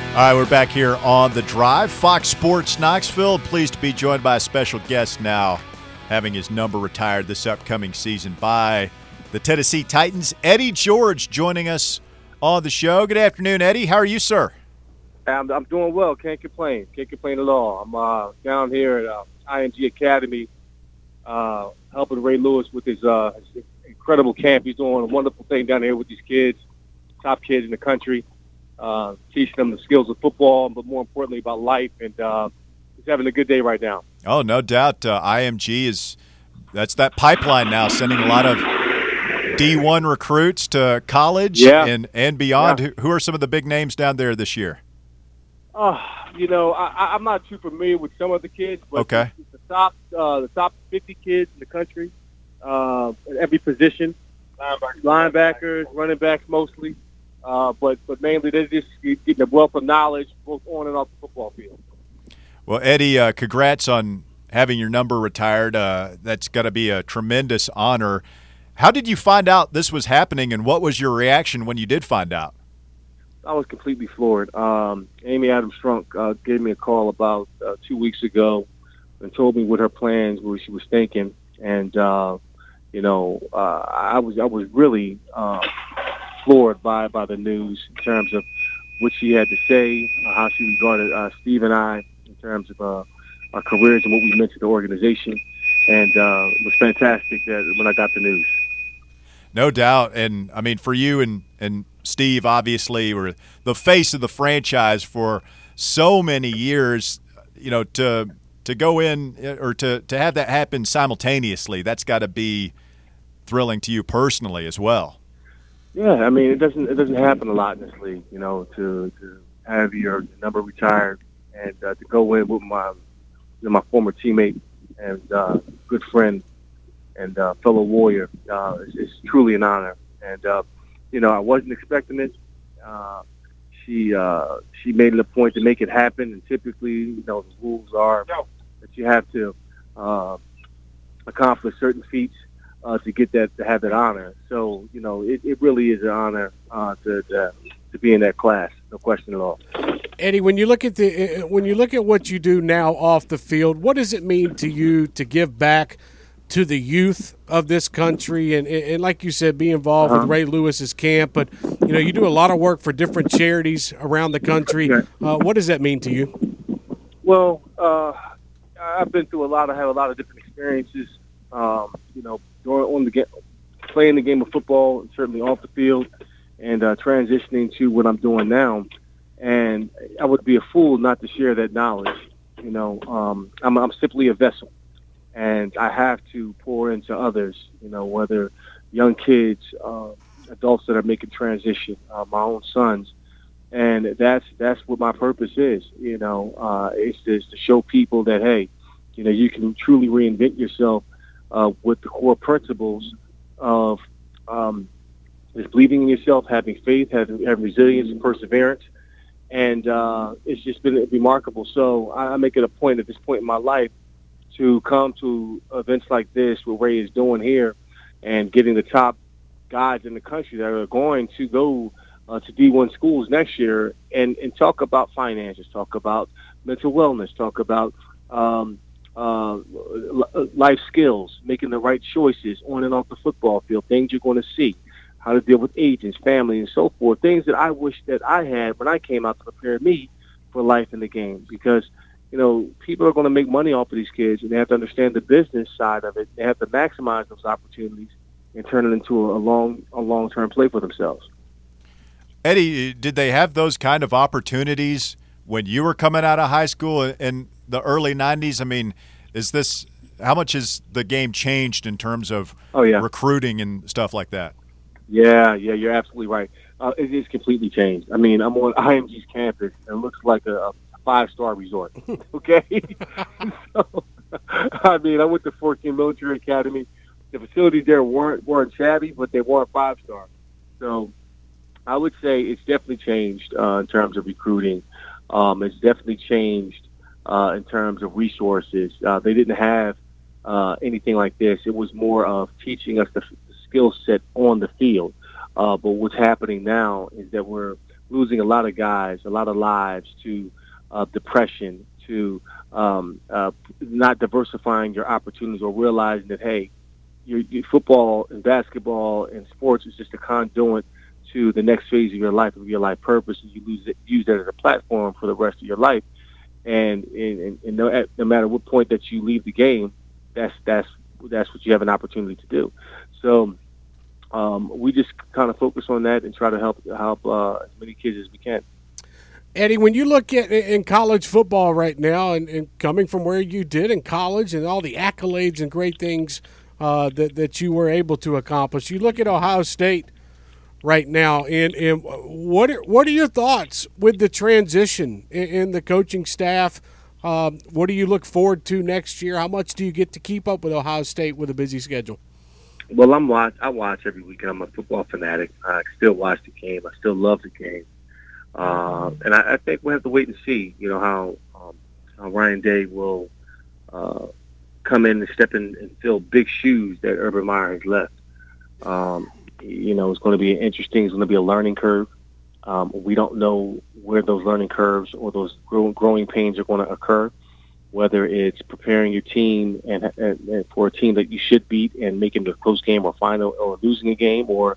All right, we're back here on The Drive. Fox Sports Knoxville. Pleased to be joined by a special guest now, having his number retired this upcoming season by the Tennessee Titans. Eddie George joining us on the show. Good afternoon, Eddie. How are you, sir? I'm doing well. Can't complain. Can't complain at all. I'm down here at IMG Academy helping Ray Lewis with his incredible camp. He's doing a wonderful thing down here with these kids, top kids in the country. Teaching them the skills of football, but more importantly about life, and he's having a good day right now. Oh, no doubt. IMG that's that pipeline now, sending a lot of D1 recruits to college and beyond. Yeah. Who are some of the big names down there this year? I'm not too familiar with some of the kids, but okay. the top 50 kids in the country at every position, linebackers, running backs mostly. But mainly they're just getting a wealth of knowledge both on and off the football field. Well, Eddie, congrats on having your number retired. That's got to be a tremendous honor. How did you find out this was happening, and what was your reaction when you did find out? I was completely floored. Amy Adams Strunk gave me a call about 2 weeks ago and told me what her plans were, she was thinking, and I was really floored by the news in terms of what she had to say, how she regarded Steve and I in terms of our careers and what we meant to the organization. And it was fantastic that when I got the news. No doubt. And, I mean, for you and Steve, obviously, were the face of the franchise for so many years, to go in or to have that happen simultaneously, that's got to be thrilling to you personally as well. Yeah, I mean, it doesn't happen a lot in this league, to have your number retired and to go in with my former teammate and good friend and fellow Warrior. It's truly an honor, and I wasn't expecting it. She made it a point to make it happen, and typically, the rules are that you have to accomplish certain feats to get that, to have that honor. So, it really is an honor to be in that class, no question at all. Eddie, when you look at what you do now off the field, what does it mean to you to give back to the youth of this country and like you said, be involved with Ray Lewis's camp? But you do a lot of work for different charities around the country. What does that mean to you? Well, I've been through have a lot of different experiences. Playing the game of football, and certainly off the field, and transitioning to what I'm doing now. And I would be a fool not to share that knowledge. I'm simply a vessel, and I have to pour into others. Whether young kids, adults that are making transition, my own sons, and that's what my purpose is. It's to show people that hey, you can truly reinvent yourself. With the core principles of just believing in yourself, having faith, having resilience and perseverance. And it's just been remarkable. So I make it a point at this point in my life to come to events like this, what Ray is doing here, and getting the top guys in the country that are going to go to D1 schools next year and talk about finances, talk about mental wellness, talk about life skills, making the right choices on and off the football field, things you're going to see, how to deal with agents, family, and so forth, things that I wish that I had when I came out to prepare me for life in the game. Because, people are going to make money off of these kids, and they have to understand the business side of it. They have to maximize those opportunities and turn it into a long-term play for themselves. Eddie, did they have those kind of opportunities when you were coming out of high school in the early 90s? I mean, how much has the game changed in terms of recruiting and stuff like that? Yeah, you're absolutely right. It is completely changed. I mean, I'm on IMG's campus, and it looks like a 5-star resort, okay? So, I mean, I went to Fort King Military Academy. The facilities there weren't shabby, but they weren't 5-star. So I would say it's definitely changed in terms of recruiting. It's definitely changed in terms of resources. They didn't have anything like this. It was more of teaching us the skill set on the field. But what's happening now is that we're losing a lot of guys, a lot of lives to depression, to not diversifying your opportunities or realizing that, hey, your football and basketball and sports is just a conduit to the next phase of your life purpose, and you use that as a platform for the rest of your life. And no matter what point that you leave the game, that's what you have an opportunity to do. So we just kind of focus on that and try to help as many kids as we can. Eddie, when you look at in college football right now, and coming from where you did in college and all the accolades and great things that you were able to accomplish, you look at Ohio State right now, and what are your thoughts with the transition in the coaching staff? What do you look forward to next year? How much do you get to keep up with Ohio State with a busy schedule? Well, I watch every weekend. I'm a football fanatic. I still watch the game. I still love the game. And I think we'll have to wait and see, how Ryan Day will come in and step in and fill big shoes that Urban Meyer has left. It's going to be interesting. It's going to be a learning curve. We don't know where those learning curves or those growing pains are going to occur, whether it's preparing your team and for a team that you should beat and making the close game or final or losing a game, or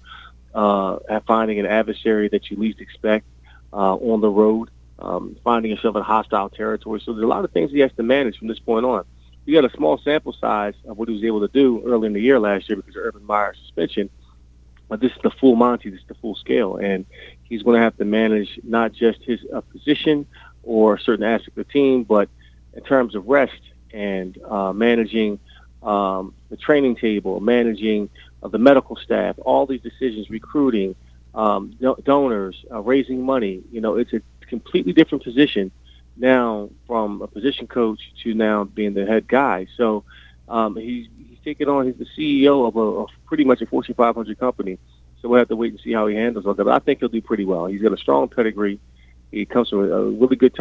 finding an adversary that you least expect on the road, finding yourself in hostile territory. So there's a lot of things he has to manage from this point on. We got a small sample size of what he was able to do early in the year last year because of Urban Meyer's suspension. But this is the full Monty, this is the full scale. And he's going to have to manage not just his position or a certain aspect of the team, but in terms of rest and managing the training table, managing the medical staff, all these decisions, recruiting, donors, raising money. It's a completely different position now from a position coach to now being the head guy. So he's taking on, he's the CEO of a pretty much a Fortune 500 company. So we'll have to wait and see how he handles all that. But I think he'll do pretty well. He's got a strong pedigree. He comes from a really good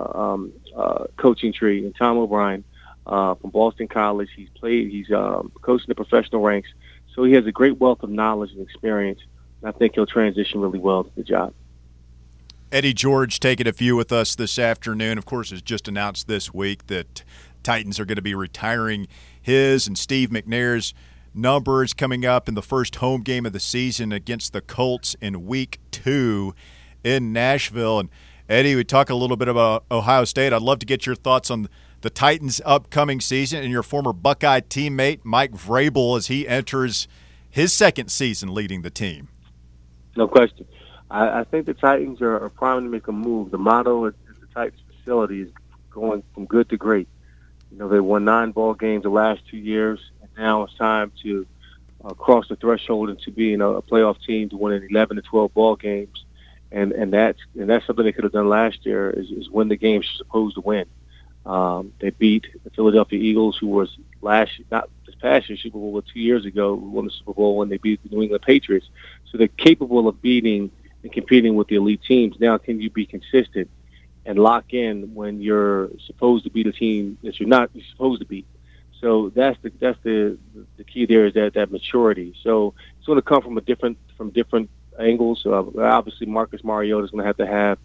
coaching tree. And Tom O'Brien from Boston College, he's coached in the professional ranks. So he has a great wealth of knowledge and experience. And I think he'll transition really well to the job. Eddie George taking a few with us this afternoon. Of course, it's just announced this week that Titans are going to be retiring his and Steve McNair's numbers coming up in the first home game of the season against the Colts in Week 2 in Nashville. And Eddie, we talk a little bit about Ohio State. I'd love to get your thoughts on the Titans' upcoming season and your former Buckeye teammate Mike Vrabel as he enters his second season leading the team. No question. I think the Titans are primed to make a move. The motto at the Titans facility is going from good to great. They won 9 ball games the last 2 years, and now it's time to cross the threshold into being a playoff team to winning 11 to 12 ball games, and that's something they could have done last year is win the games you're supposed to win. They beat the Philadelphia Eagles, who was not this past year Super Bowl, but 2 years ago, who won the Super Bowl when they beat the New England Patriots. So they're capable of beating and competing with the elite teams. Now, can you be consistent and lock in when you're supposed to beat a team that you're supposed to beat? So that's the key there, is that maturity. So it's going to come from different angles. Obviously, Marcus Mariota is going to have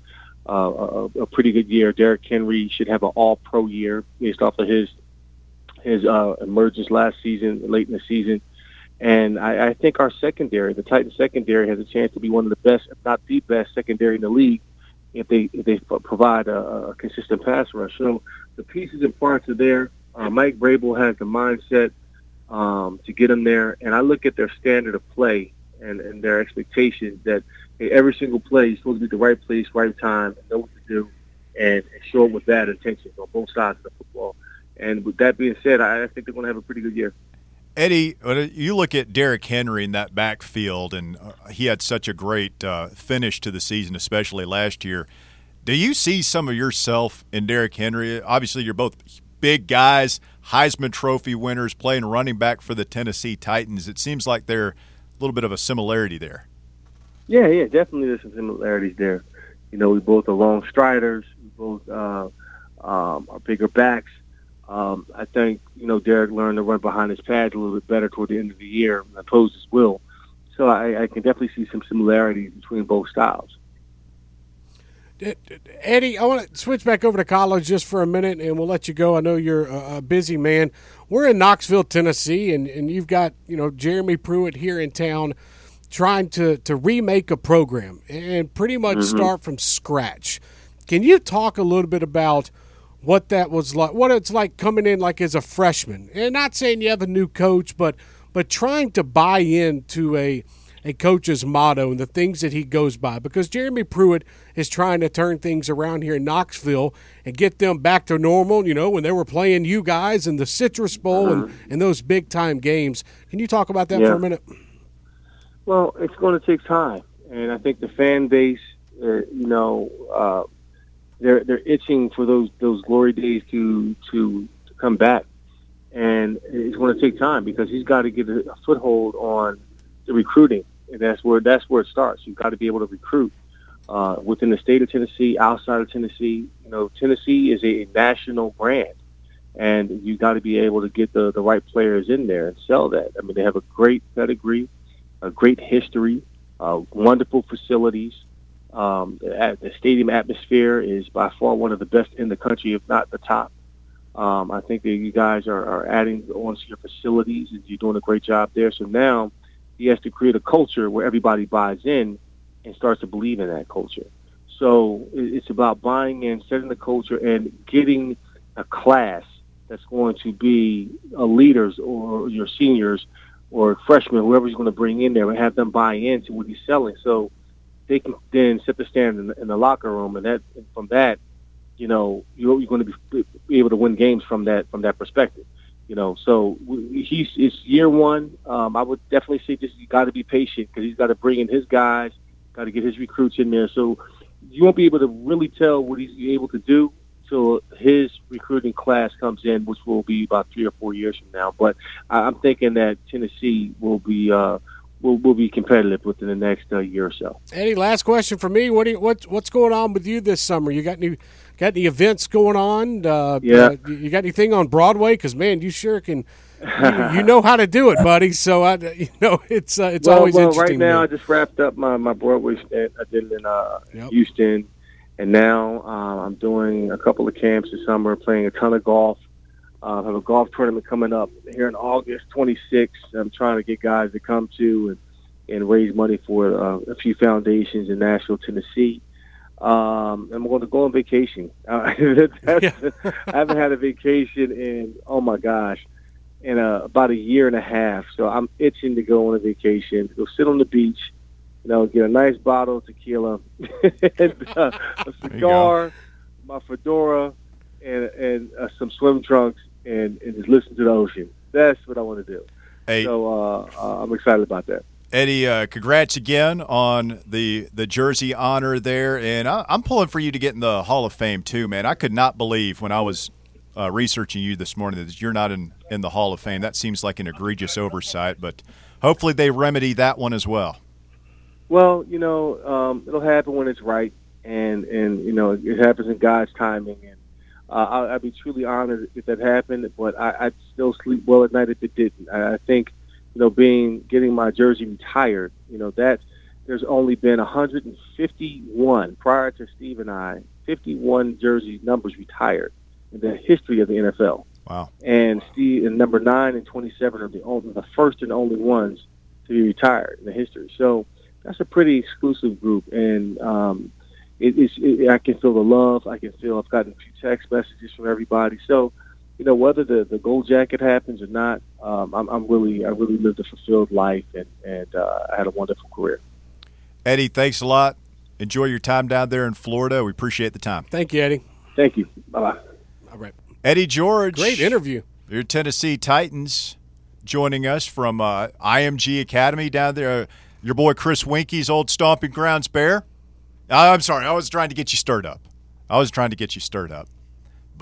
a pretty good year. Derrick Henry should have an all-pro year based off of his emergence last season, late in the season. And I think our secondary, the Titans secondary, has a chance to be one of the best, if not the best, secondary in the league if they provide a consistent pass rush. So the pieces and parts are there. Mike Vrabel has the mindset to get them there. And I look at their standard of play and their expectations that every single play is supposed to be the right place, right time, and know what to do, and show up with bad intentions on both sides of the football. And with that being said, I think they're going to have a pretty good year. Eddie, you look at Derrick Henry in that backfield, and he had such a great finish to the season, especially last year. Do you see some of yourself in Derrick Henry? Obviously, you're both big guys, Heisman Trophy winners, playing running back for the Tennessee Titans. It seems like there's a little bit of a similarity there. Yeah, definitely there's some similarities there. We both are long striders. We both are bigger backs. I think, Derrick learned to run behind his pads a little bit better toward the end of the year, opposed his will. So I can definitely see some similarities between both styles. Eddie, I want to switch back over to college just for a minute, and we'll let you go. I know you're a busy man. We're in Knoxville, Tennessee, and you've got Jeremy Pruitt here in town trying to remake a program and pretty much start from scratch. Can you talk a little bit about what that was like, what it's like coming in like as a freshman? And not saying you have a new coach, but trying to buy into a coach's motto and the things that he goes by, because Jeremy Pruitt is trying to turn things around here in Knoxville and get them back to normal, when they were playing you guys in the Citrus Bowl and those big-time games. Can you talk about that for a minute? Well, it's going to take time, and I think the fan base, they're itching for those glory days to come back, and it's going to take time because he's got to get a foothold on the recruiting. And that's where it starts. You've got to be able to recruit within the state of Tennessee, outside of Tennessee. Tennessee is a national brand, and you've got to be able to get the right players in there and sell that. I mean, they have a great pedigree, a great history, wonderful facilities. The stadium atmosphere is by far one of the best in the country, if not the top. I think that you guys are adding on to your facilities, and you're doing a great job there. So now he has to create a culture where everybody buys in and starts to believe in that culture. So it's about buying in, setting the culture, and getting a class that's going to be leaders or your seniors or freshmen, whoever he's going to bring in there, and have them buy into what he's selling. So they can then set the standard in the locker room, and from that, you're going to be able to win games from that perspective. So it's year one. I would definitely say you got to be patient because he's got to bring in his guys, got to get his recruits in there. So you won't be able to really tell what he's able to do till his recruiting class comes in, which will be about 3 or 4 years from now. But I'm thinking that Tennessee will be competitive within the next year or so. Eddie, last question for me. What's going on with you this summer? You got any events going on? You got anything on Broadway? Because man, you sure can. You know how to do it, buddy. So it's always interesting. Right now, I just wrapped up my Broadway stint. I did it in Houston, and now I'm doing a couple of camps this summer, playing a ton of golf. I have a golf tournament coming up here in August 26th. I'm trying to get guys to come to and raise money for a few foundations in Nashville, Tennessee. I'm going to go on vacation. I haven't had a vacation in, oh my gosh, in about a year and a half. So I'm itching to go on a vacation, to go sit on the beach, get a nice bottle of tequila, and, a cigar, my fedora, and some swim trunks, and just listen to the ocean. That's what I want to do. Hey, so I'm excited about that. Eddie, congrats again on the jersey honor there, and I'm pulling for you to get in the Hall of Fame too, man. I could not believe when I was researching you this morning that you're not in the Hall of Fame. That seems like an egregious oversight, but hopefully they remedy that one as well. Well, it'll happen when it's right, and it happens in God's timing, and I'd be truly honored if that happened, but I'd still sleep well at night if it didn't. I think getting my jersey retired, that there's only been 151 prior to Steve and I, 51 jersey numbers retired in the history of the NFL. Wow. And Steve and number 9 and 27 are the first and only ones to be retired in the history. So that's a pretty exclusive group, and I can feel the love. I've gotten a few text messages from everybody. So, whether the gold jacket happens or not, I really lived a fulfilled life, and I had a wonderful career. Eddie, thanks a lot. Enjoy your time down there in Florida. We appreciate the time. Thank you, Eddie. Thank you. Bye-bye. All right. Eddie George. Great interview. Your Tennessee Titans joining us from IMG Academy down there. Your boy Chris Winky's old stomping grounds Bear. I'm sorry. I was trying to get you stirred up.